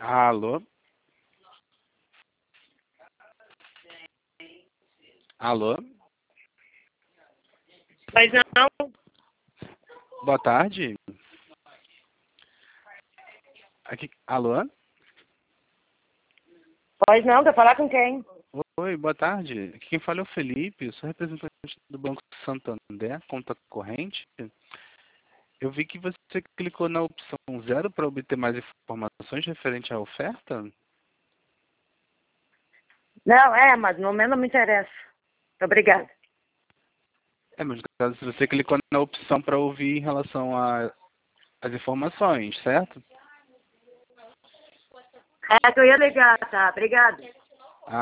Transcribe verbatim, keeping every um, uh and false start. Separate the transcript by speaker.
Speaker 1: Alô? Alô?
Speaker 2: Pois não?
Speaker 1: Boa tarde. Aqui, alô?
Speaker 2: Pois não, quer falar com quem?
Speaker 1: Oi, boa tarde. Aqui quem fala é o Felipe, sou representante do Banco Santander, conta corrente. Eu vi que você clicou na opção zero para obter mais informações referente à oferta.
Speaker 2: Não, é, mas no momento não me interessa. Obrigada.
Speaker 1: É, mas no caso, se você clicou na opção para ouvir em relação a- às informações, certo?
Speaker 2: É que eu ia ligar, tá? Obrigada.